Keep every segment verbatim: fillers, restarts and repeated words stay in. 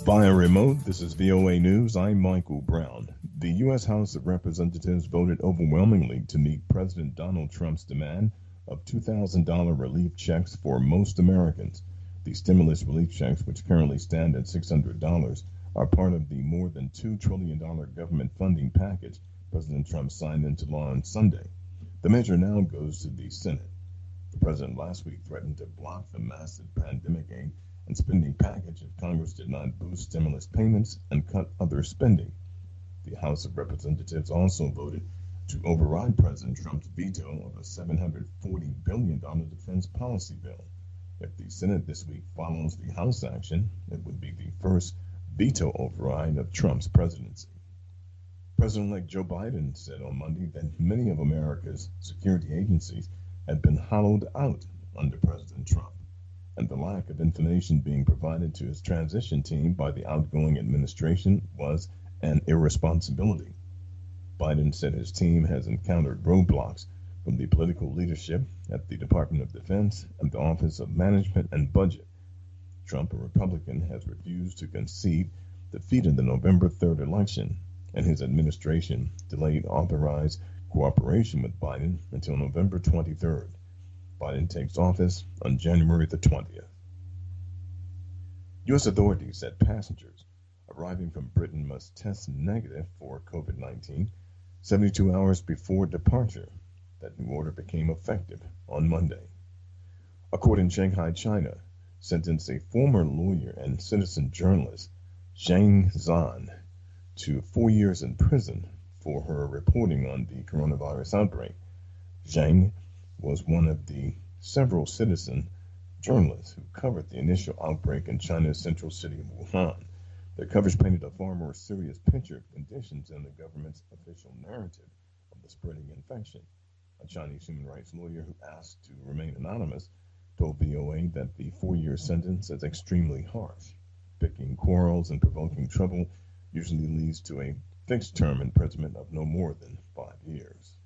Via remote, this is V O A News. I'm Michael Brown. The U S House of Representatives voted overwhelmingly to meet President Donald Trump's demand of two thousand dollars relief checks for most Americans. The stimulus relief checks, which currently stand at six hundred dollars, are part of the more than two trillion dollars government funding package President Trump signed into law on Sunday. The measure now goes to the Senate. The president last week threatened to block the massive pandemic aid and spending package if Congress did not boost stimulus payments and cut other spending. The House of Representatives also voted to override President Trump's veto of a seven hundred forty billion dollars defense policy bill. If the Senate this week follows the House action, it would be the first veto override of Trump's presidency. President-elect Joe Biden said on Monday that many of America's security agencies had been hollowed out under President Trump, and the lack of information being provided to his transition team by the outgoing administration was an irresponsibility. Biden said his team has encountered roadblocks from the political leadership at the Department of Defense and the Office of Management and Budget. Trump, a Republican, has refused to concede defeat in the November third election, and his administration delayed authorized cooperation with Biden until November twenty-third. Biden takes office on January the twentieth. U S authorities said passengers arriving from Britain must test negative for COVID nineteen seventy-two hours before departure. That new order became effective on Monday. A court in Shanghai, China, sentenced a former lawyer and citizen journalist, Zhang Zhan, to four years in prison for her reporting on the coronavirus outbreak. Zhang was one of the several citizen journalists who covered the initial outbreak in China's central city of Wuhan. Their coverage painted a far more serious picture of conditions in the government's official narrative of the spreading infection. A Chinese human rights lawyer who asked to remain anonymous told V O A that the four-year sentence is extremely harsh. Picking quarrels and provoking trouble usually leads to a fixed term imprisonment of no more than five years.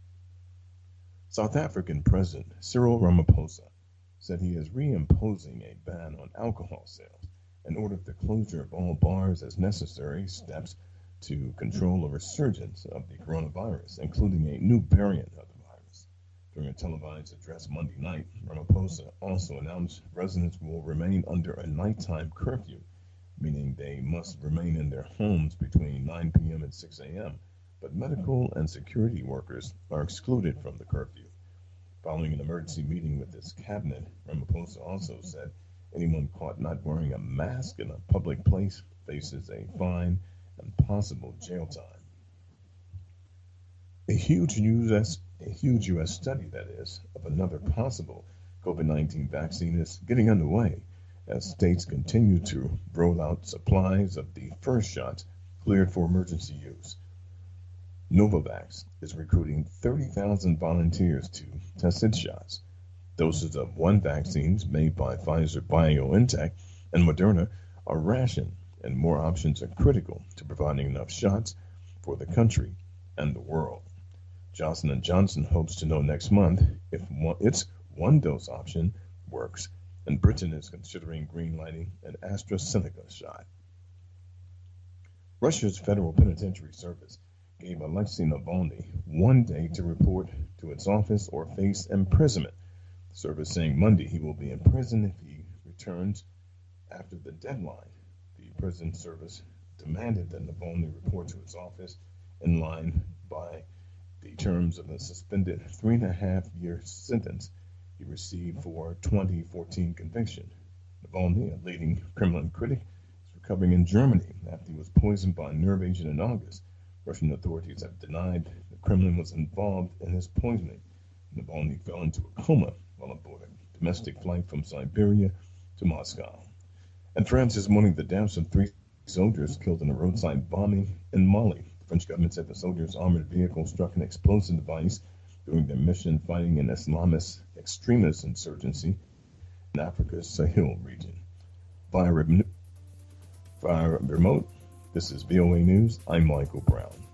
South African President Cyril Ramaphosa said he is reimposing a ban on alcohol sales and ordered the closure of all bars as necessary steps to control a resurgence of the coronavirus, including a new variant of the virus. During a televised address Monday night, Ramaphosa also announced residents will remain under a nighttime curfew, meaning they must remain in their homes between nine p.m. and six a.m., but medical and security workers are excluded from the curfew. Following an emergency meeting with his cabinet, Ramaphosa also said anyone caught not wearing a mask in a public place faces a fine and possible jail time. A huge U S a huge U S study, that is, of another possible COVID nineteen vaccine is getting underway as states continue to roll out supplies of the first shots cleared for emergency use. Novavax is recruiting thirty thousand volunteers to test its shots. Doses of one vaccines made by Pfizer BioNTech and Moderna are rationed, and more options are critical to providing enough shots for the country and the world. Johnson and Johnson hopes to know next month if one, its one-dose option works, and Britain is considering greenlighting an AstraZeneca shot. Russia's Federal Penitentiary Service gave Alexei Navalny one day to report to its office or face imprisonment. The service saying Monday he will be in prison if he returns after the deadline. The prison service demanded that Navalny report to its office in line by the terms of a suspended three and a half year sentence he received for twenty fourteen conviction. Navalny, a leading Kremlin critic, is recovering in Germany after he was poisoned by a nerve agent in August. Russian authorities have denied the Kremlin was involved in his poisoning. Navalny fell into a coma while aboard a domestic flight from Siberia to Moscow. And France is mourning the deaths of three soldiers killed in a roadside bombing in Mali. The French government said the soldiers' armored vehicle struck an explosive device during their mission fighting an Islamist extremist insurgency in Africa's Sahel region. Via, rem- via remote, this is V O A News. I'm Michael Brown.